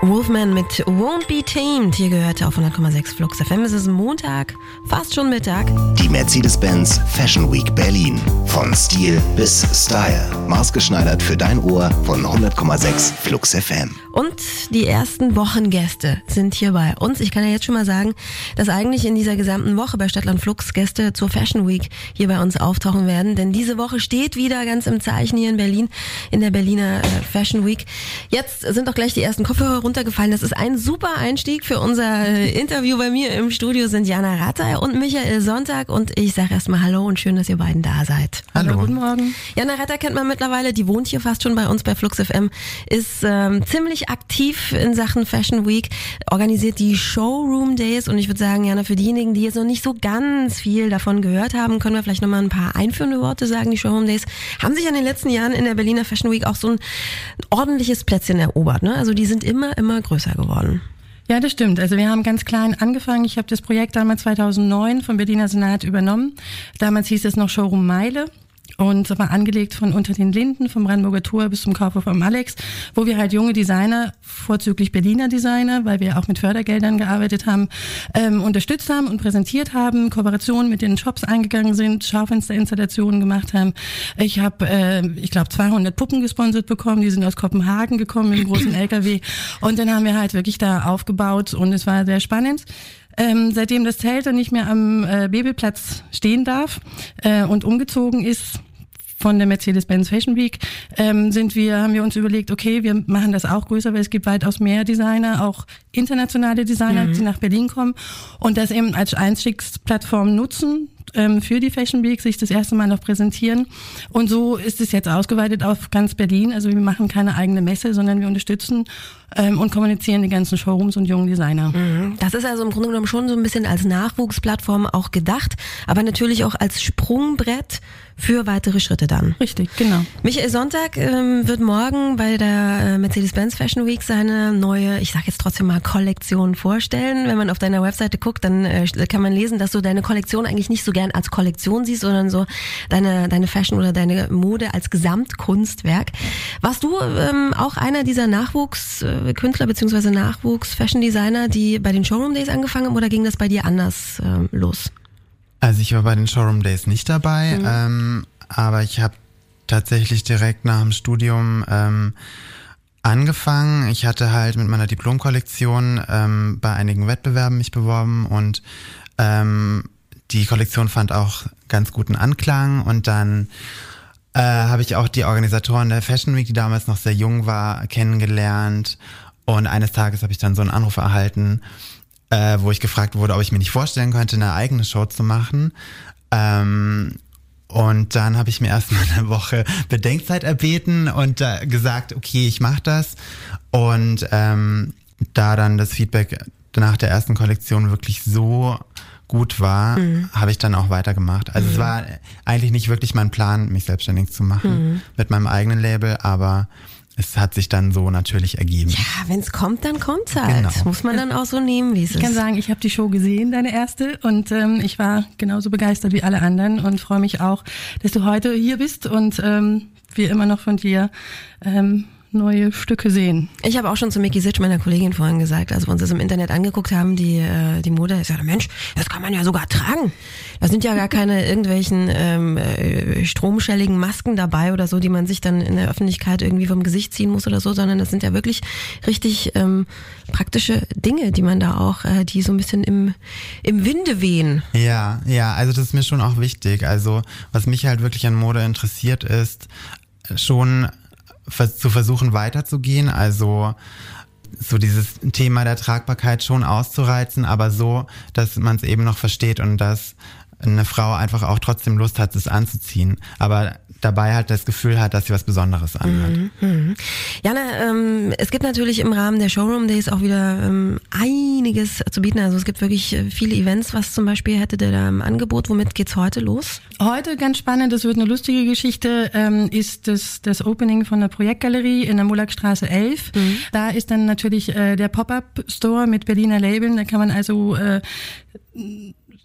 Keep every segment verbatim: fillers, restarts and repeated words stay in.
Wolfman mit Won't Be Tamed. Hier gehört auf hundert Komma sechs Flux F M. Es ist Montag, fast schon Mittag. Die Mercedes-Benz Fashion Week Berlin. Von Stil bis Style. Maßgeschneidert für dein Ohr von hundert Komma sechs Flux F M. Und die ersten Wochengäste sind hier bei uns. Ich kann ja jetzt schon mal sagen, dass eigentlich in dieser gesamten Woche bei Stadtland Flux Gäste zur Fashion Week hier bei uns auftauchen werden. Denn diese Woche steht wieder ganz im Zeichen hier in Berlin, in der Berliner äh, Fashion Week. Jetzt sind auch gleich die ersten Kopfhörer runtergefallen. Das ist ein super Einstieg für unser äh, Interview. Bei mir im Studio sind Jana Ratter und Michael Sonntag. Und ich sage erstmal Hallo und schön, dass ihr beiden da seid. Hallo, Hallo guten Morgen. Jana Ratter kennt man mittlerweile. Die wohnt hier fast schon bei uns bei Flux F M. Ist ähm, ziemlich aktiv in Sachen Fashion Week, organisiert die Showroom Days und ich würde sagen, Jana, für diejenigen, die jetzt noch nicht so ganz viel davon gehört haben, können wir vielleicht nochmal ein paar einführende Worte sagen. Die Showroom Days haben sich in den letzten Jahren in der Berliner Fashion Week auch so ein ordentliches Plätzchen erobert, ne? Also die sind immer, immer größer geworden. Ja, das stimmt. Also wir haben ganz klein angefangen. Ich habe das Projekt damals zweitausendneun vom Berliner Senat übernommen. Damals hieß es noch Showroom Meile. Und war angelegt von Unter den Linden, vom Brandenburger Tor bis zum Kaufhof am Alex, wo wir halt junge Designer, vorzüglich Berliner Designer, weil wir auch mit Fördergeldern gearbeitet haben, ähm, unterstützt haben und präsentiert haben, Kooperationen mit den Shops eingegangen sind, Schaufensterinstallationen gemacht haben. Ich habe, äh, ich glaube, zweihundert Puppen gesponsert bekommen, die sind aus Kopenhagen gekommen mit einem großen L K W. Und dann haben wir halt wirklich da aufgebaut und es war sehr spannend. Ähm, seitdem das Zelt dann nicht mehr am äh, Bebelplatz stehen darf äh, und umgezogen ist von der Mercedes-Benz Fashion Week, ähm, sind wir, haben wir uns überlegt, okay, wir machen das auch größer, weil es gibt weitaus mehr Designer, auch internationale Designer, mhm. die nach Berlin kommen und das eben als Einstiegsplattform nutzen ähm, für die Fashion Week, sich das erste Mal noch präsentieren. Und so ist es jetzt ausgeweitet auf ganz Berlin. Also wir machen keine eigene Messe, sondern wir unterstützen ähm, und kommunizieren die ganzen Showrooms und jungen Designer. Mhm. Das ist also im Grunde genommen schon so ein bisschen als Nachwuchsplattform auch gedacht, aber natürlich auch als Sprungbrett für weitere Schritte dann. Richtig, genau. Michael Sonntag ähm, wird morgen bei der äh, Mercedes-Benz Fashion Week seine neue, ich sag jetzt trotzdem mal, Kollektion vorstellen. Wenn man auf deiner Webseite guckt, dann äh, kann man lesen, dass du deine Kollektion eigentlich nicht so gern als Kollektion siehst, sondern so deine deine Fashion oder deine Mode als Gesamtkunstwerk. Warst du ähm, auch einer dieser Nachwuchskünstler bzw. Nachwuchs-Fashion-Designer, die bei den Showroom Days angefangen haben, oder ging das bei dir anders ähm, los? Also ich war bei den Showroom Days nicht dabei, mhm. ähm, aber ich habe tatsächlich direkt nach dem Studium ähm, angefangen. Ich hatte halt mit meiner Diplomkollektion ähm, bei einigen Wettbewerben mich beworben und ähm, die Kollektion fand auch ganz guten Anklang und dann äh, habe ich auch die Organisatoren der Fashion Week, die damals noch sehr jung war, kennengelernt und eines Tages habe ich dann so einen Anruf erhalten, Äh, wo ich gefragt wurde, ob ich mir nicht vorstellen könnte, eine eigene Show zu machen. Ähm, und dann habe ich mir erstmal eine Woche Bedenkzeit erbeten und äh, gesagt, okay, ich mache das. Und ähm, da dann das Feedback nach der ersten Kollektion wirklich so gut war, mhm. habe ich dann auch weitergemacht. Also mhm. es war eigentlich nicht wirklich mein Plan, mich selbstständig zu machen mhm. mit meinem eigenen Label, aber es hat sich dann so natürlich ergeben. Ja, wenn es kommt, dann kommt's halt. Genau. Muss man dann auch so nehmen, wie es ist. Ich kann sagen, ich habe die Show gesehen, deine erste, und ähm, ich war genauso begeistert wie alle anderen und freue mich auch, dass du heute hier bist und ähm, wir immer noch von dir ähm, neue Stücke sehen. Ich habe auch schon zu Micky Sitsch, meiner Kollegin, vorhin gesagt, als wir uns das im Internet angeguckt haben, die äh, die Mode, ich sagte, Mensch, das kann man ja sogar tragen. Da sind ja gar keine irgendwelchen ähm, äh, stromschelligen Masken dabei oder so, die man sich dann in der Öffentlichkeit irgendwie vom Gesicht ziehen muss oder so, sondern das sind ja wirklich richtig ähm, praktische Dinge, die man da auch, äh, die so ein bisschen im im Winde wehen. Ja, ja, also das ist mir schon auch wichtig. Also was mich halt wirklich an Mode interessiert ist, schon zu versuchen weiterzugehen, also so dieses Thema der Tragbarkeit schon auszureizen, aber so, dass man es eben noch versteht und dass eine Frau einfach auch trotzdem Lust hat, es anzuziehen, aber dabei halt das Gefühl hat, dass sie was Besonderes anhat. Mhm, mhm. Jana, ähm, es gibt natürlich im Rahmen der Showroom Days auch wieder ähm, einiges zu bieten. Also es gibt wirklich viele Events. Was zum Beispiel hättet ihr da im Angebot? Womit geht's heute los? Heute ganz spannend, das wird eine lustige Geschichte, ähm, ist das, das Opening von der Projektgalerie in der Mullackstraße elf. Mhm. Da ist dann natürlich äh, der Pop-Up-Store mit Berliner Labeln. Da kann man also äh,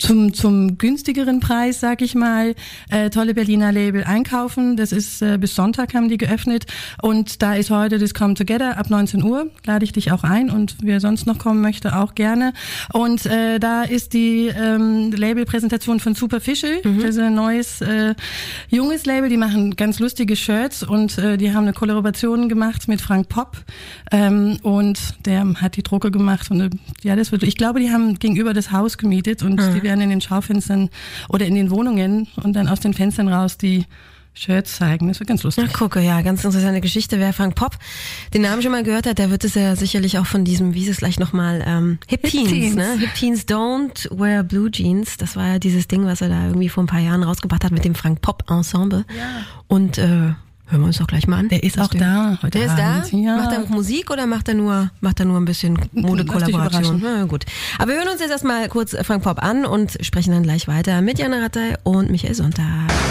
zum zum günstigeren Preis, sag ich mal, äh, tolle Berliner Label einkaufen. Das ist äh, bis Sonntag haben die geöffnet und da ist heute das Come Together ab neunzehn Uhr. Lade ich dich auch ein und wer sonst noch kommen möchte, auch gerne. Und äh, da ist die ähm, Labelpräsentation von Superficial. Mhm. Das ist ein neues, äh, junges Label. Die machen ganz lustige Shirts und äh, die haben eine Kollaboration gemacht mit Frank Popp ähm, und der hat die Drucke gemacht. Und äh, ja, das wird. Ich glaube, die haben gegenüber das Haus gemietet und mhm. die werden in den Schaufenstern oder in den Wohnungen und dann aus den Fenstern raus die Shirts zeigen. Das wird ganz lustig. Ja, gucke, ja, ganz interessante Geschichte. Wer Frank Popp den Namen schon mal gehört hat, der wird es ja sicherlich auch von diesem, wie ist es gleich nochmal, ähm, Hip Teens, Teens, ne? Hip Teens Don't Wear Blue Jeans. Das war ja dieses Ding, was er da irgendwie vor ein paar Jahren rausgebracht hat mit dem Frank Popp Ensemble. Ja. Und äh, hören wir uns doch gleich mal an. Der ist auch Ding. da. Heute der Abend. ist da? Ja. Macht er auch Musik oder macht er nur, macht er nur ein bisschen Modekollaboration? Na gut. Aber wir hören uns jetzt erstmal kurz Frank Popp an und sprechen dann gleich weiter mit Jana Rattay und Michael Sonntag.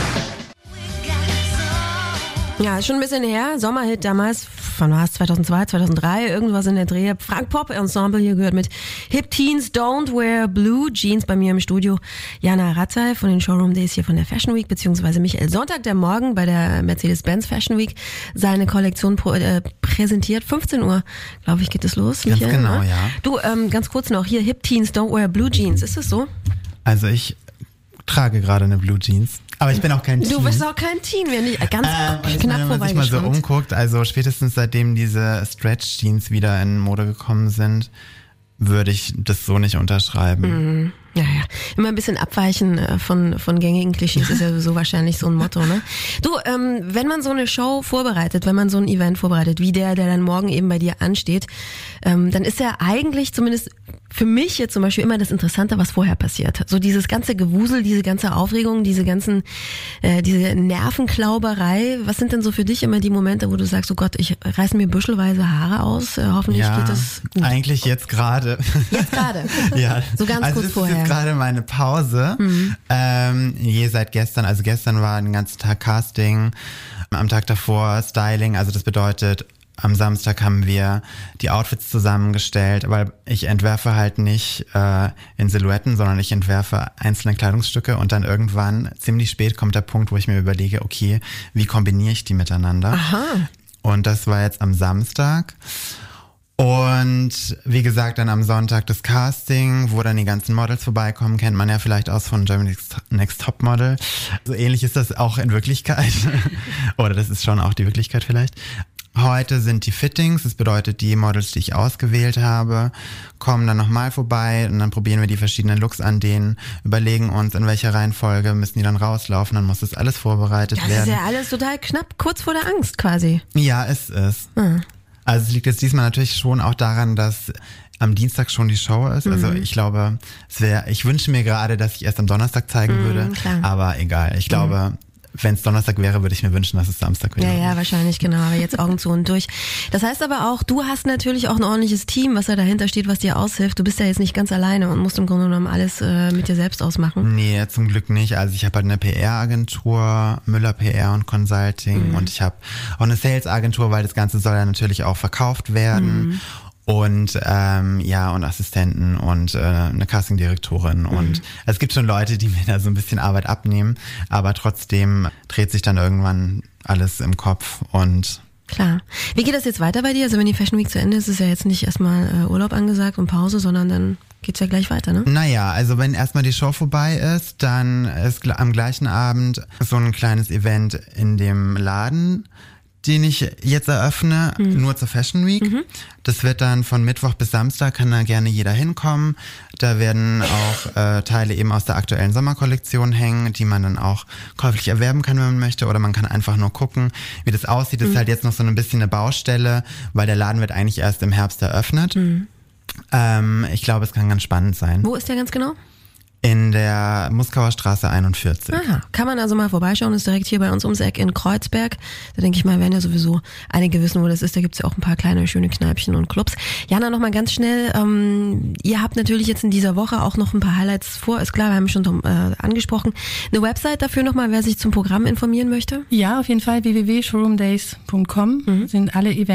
Ja, ist schon ein bisschen her. Sommerhit damals, wann war es? zweitausendzwei, zweitausenddrei, irgendwas in der Dreh. Frank Popp Ensemble hier gehört mit Hip Teens Don't Wear Blue Jeans bei mir im Studio. Jana Rattay von den Showroom Days hier von der Fashion Week, beziehungsweise Michael Sonntag, der morgen bei der Mercedes-Benz Fashion Week seine Kollektion pro, äh, präsentiert. fünfzehn Uhr, glaube ich, geht es los. Ganz Michael, genau, ne? ja. Du, ähm, ganz kurz noch, hier Hip Teens Don't Wear Blue Jeans, ist das so? Also ich trage gerade eine Blue Jeans. Aber ich bin auch kein Teen. Du bist auch kein Teen, wenn nicht ganz ähm, knapp vorbeigeschwommen. Wenn man sich mal so umguckt, also spätestens seitdem diese Stretch-Jeans wieder in Mode gekommen sind, würde ich das so nicht unterschreiben. Mhm. Ja, ja. Immer ein bisschen abweichen von von gängigen Klischees ist ja so wahrscheinlich so ein Motto, ne? Du, ähm, wenn man so eine Show vorbereitet, wenn man so ein Event vorbereitet, wie der, der dann morgen eben bei dir ansteht, ähm, dann ist ja eigentlich zumindest für mich jetzt zum Beispiel immer das Interessante, was vorher passiert. So dieses ganze Gewusel, diese ganze Aufregung, diese ganzen, äh, diese Nervenklauberei. Was sind denn so für dich immer die Momente, wo du sagst, oh Gott, ich reiß mir büschelweise Haare aus, äh, hoffentlich ja, geht das gut. Eigentlich jetzt gerade. Jetzt gerade? Ja. So ganz also kurz vorher. Gerade meine Pause. Mhm. Ähm, je seit gestern, also gestern war den ganzen Tag Casting, am Tag davor Styling, also das bedeutet, am Samstag haben wir die Outfits zusammengestellt, weil ich entwerfe halt nicht äh, in Silhouetten, sondern ich entwerfe einzelne Kleidungsstücke und dann irgendwann, ziemlich spät, kommt der Punkt, wo ich mir überlege, okay, wie kombiniere ich die miteinander? Aha. Und das war jetzt am Samstag. Und wie gesagt, dann am Sonntag das Casting, wo dann die ganzen Models vorbeikommen, kennt man ja vielleicht aus von Germany's Next Top Model. So ähnlich ist das auch in Wirklichkeit. Oder das ist schon auch die Wirklichkeit vielleicht. Heute sind die Fittings, das bedeutet, die Models, die ich ausgewählt habe, kommen dann nochmal vorbei und dann probieren wir die verschiedenen Looks an denen, überlegen uns, in welcher Reihenfolge müssen die dann rauslaufen, dann muss das alles vorbereitet das werden. Das ist ja alles total knapp, kurz vor der Angst quasi. Ja, es ist. Mhm. Also es liegt jetzt diesmal natürlich schon auch daran, dass am Dienstag schon die Show ist. Also mhm. ich glaube, es wäre, ich wünsche mir gerade, dass ich erst am Donnerstag zeigen mhm, würde, klar. Aber egal. Ich glaube, mhm. wenn es Donnerstag wäre, würde ich mir wünschen, dass es Samstag wäre. Ja, ja, wahrscheinlich, genau. Aber jetzt Augen zu und durch. Das heißt aber auch, du hast natürlich auch ein ordentliches Team, was da dahinter steht, was dir aushilft. Du bist ja jetzt nicht ganz alleine und musst im Grunde genommen alles äh, mit dir selbst ausmachen. Nee, zum Glück nicht. Also ich habe halt eine P R-Agentur, Müller P R und Consulting mhm. und ich habe auch eine Sales-Agentur, weil das Ganze soll ja natürlich auch verkauft werden. Mhm. Und ähm, ja, und Assistenten und äh, eine Castingdirektorin. Mhm. Und es gibt schon Leute, die mir da so ein bisschen Arbeit abnehmen, aber trotzdem dreht sich dann irgendwann alles im Kopf und klar. Wie geht das jetzt weiter bei dir? Also wenn die Fashion Week zu Ende ist, ist ja jetzt nicht erstmal äh, Urlaub angesagt und Pause, sondern dann geht's ja gleich weiter, ne? Naja, also wenn erstmal die Show vorbei ist, dann ist gl- am gleichen Abend so ein kleines Event in dem Laden, den ich jetzt eröffne, mhm. nur zur Fashion Week. Mhm. Das wird dann von Mittwoch bis Samstag, kann da gerne jeder hinkommen. Da werden auch äh, Teile eben aus der aktuellen Sommerkollektion hängen, die man dann auch käuflich erwerben kann, wenn man möchte. Oder man kann einfach nur gucken, wie das aussieht. Das mhm. ist halt jetzt noch so ein bisschen eine Baustelle, weil der Laden wird eigentlich erst im Herbst eröffnet. Mhm. Ähm, ich glaube, es kann ganz spannend sein. Wo ist der ganz genau? In der Muskauer Straße einundvierzig. Aha, kann man also mal vorbeischauen, ist direkt hier bei uns ums Eck in Kreuzberg. Da denke ich mal, werden ja sowieso einige wissen, wo das ist. Da gibt's ja auch ein paar kleine, schöne Kneipchen und Clubs. Jana, noch mal ganz schnell, ähm, ihr habt natürlich jetzt in dieser Woche auch noch ein paar Highlights vor. Ist klar, wir haben schon äh, angesprochen. Eine Website dafür nochmal, wer sich zum Programm informieren möchte? Ja, auf jeden Fall w w w punkt showroom days punkt com mhm. sind alle Events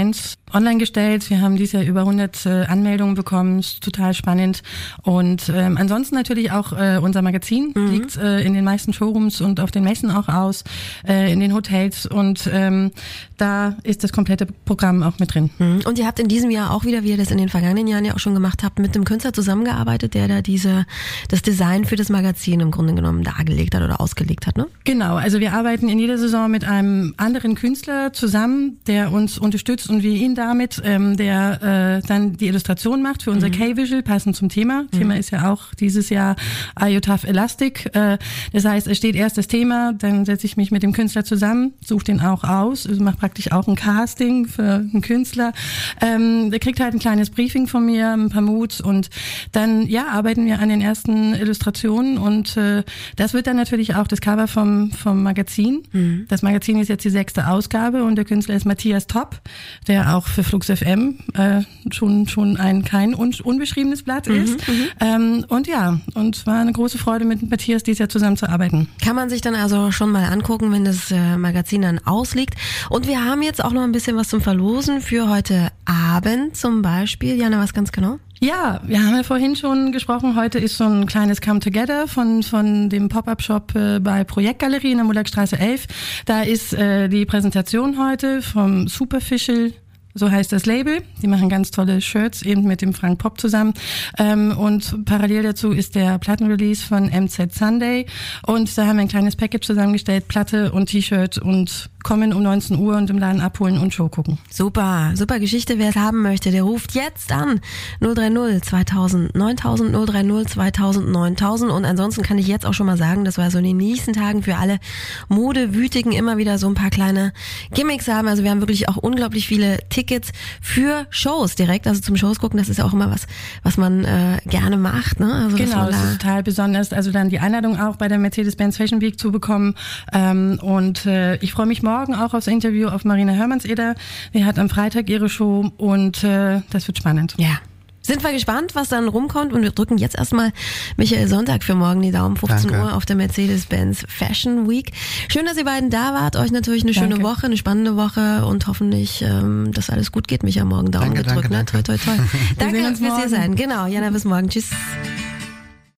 online gestellt. Wir haben dieses Jahr über hundert äh, Anmeldungen bekommen, ist total spannend. Und ähm, ansonsten natürlich auch äh, unser Magazin mhm. liegt äh, in den meisten Showrooms und auf den Messen auch aus, äh, in den Hotels und ähm, da ist das komplette Programm auch mit drin. Mhm. Und ihr habt in diesem Jahr auch wieder, wie ihr das in den vergangenen Jahren ja auch schon gemacht habt, mit dem Künstler zusammengearbeitet, der da diese das Design für das Magazin im Grunde genommen dargelegt hat oder ausgelegt hat, ne? Genau, also wir arbeiten in jeder Saison mit einem anderen Künstler zusammen, der uns unterstützt und wir ihn damit, ähm, der äh, dann die Illustration macht für unser mhm. K-Visual, passend zum Thema. Mhm. Thema ist ja auch dieses Jahr Are You Tough Elastic. Äh, das heißt, es steht erst das Thema, dann setze ich mich mit dem Künstler zusammen, suche den auch aus, also mache praktisch auch ein Casting für einen Künstler. Ähm, der kriegt halt ein kleines Briefing von mir, ein paar Moods und dann ja arbeiten wir an den ersten Illustrationen und äh, das wird dann natürlich auch das Cover vom vom Magazin. Mhm. Das Magazin ist jetzt die sechste Ausgabe und der Künstler ist Matthias Topp, der auch für Flux F M äh, schon schon ein kein un, unbeschriebenes Blatt mhm, ist. Ähm, und ja, und es war eine große Freude, mit Matthias dieses Jahr zusammenzuarbeiten. Kann man sich dann also schon mal angucken, wenn das äh, Magazin dann ausliegt. Und wir haben jetzt auch noch ein bisschen was zum Verlosen für heute Abend zum Beispiel. Jana, was ganz genau? Ja, wir haben ja vorhin schon gesprochen, heute ist so ein kleines Come Together von von dem Pop-Up-Shop äh, bei Projektgalerie in der Mullerstraße elf. Da ist äh, die Präsentation heute vom Superficial, so heißt das Label. Die machen ganz tolle Shirts, eben mit dem Frank Popp zusammen. Ähm, und parallel dazu ist der Plattenrelease von M Z Sunday. Und da haben wir ein kleines Package zusammengestellt, Platte und T-Shirt und kommen um neunzehn Uhr und im Laden abholen und Show gucken. Super, super Geschichte. Wer es haben möchte, der ruft jetzt an. null drei null zweitausend neuntausend, null drei null zweitausend neuntausend. Und ansonsten kann ich jetzt auch schon mal sagen, dass wir so in den nächsten Tagen für alle Modewütigen immer wieder so ein paar kleine Gimmicks haben. Also wir haben wirklich auch unglaublich viele Tickets für Shows direkt. Also zum Shows gucken, das ist ja auch immer was, was man äh, gerne macht. Ne? Also genau, das ist total besonders. Also dann die Einladung auch bei der Mercedes-Benz Fashion Week zu bekommen. Ähm, und äh, ich freue mich morgen auch aufs Interview auf Marina Hörmannseder. Die hat am Freitag ihre Show und äh, das wird spannend. Ja. Sind wir gespannt, was dann rumkommt und wir drücken jetzt erstmal Michael Sonntag für morgen die Daumen, fünfzehn Uhr auf der Mercedes-Benz Fashion Week. Schön, dass ihr beiden da wart. Euch natürlich eine danke. schöne Woche, eine spannende Woche und hoffentlich, ähm, dass alles gut geht. Micha, morgen Daumen danke, gedrückt. danke, Ne? danke. Toi, toi, toi. Danke uns fürs hier morgen. sein. Genau, Jana, bis morgen. Tschüss.